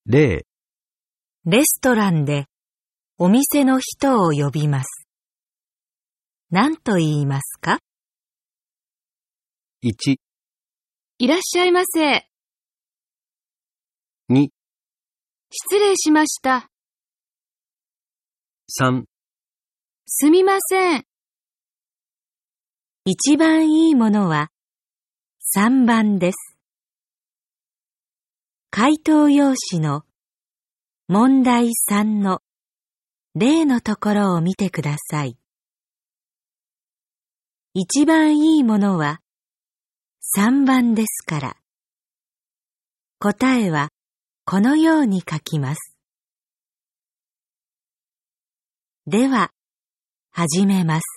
例、 レストランでお店の人を呼びます。何と言いますか？ 1、 いらっしゃいませ。 2、 失礼しました。 3、 すみません。 一番いいものは3番です。回答用紙の問題3の例のところを見てください。一番いいものは3番ですから、答えはこのように書きます。では、始めます。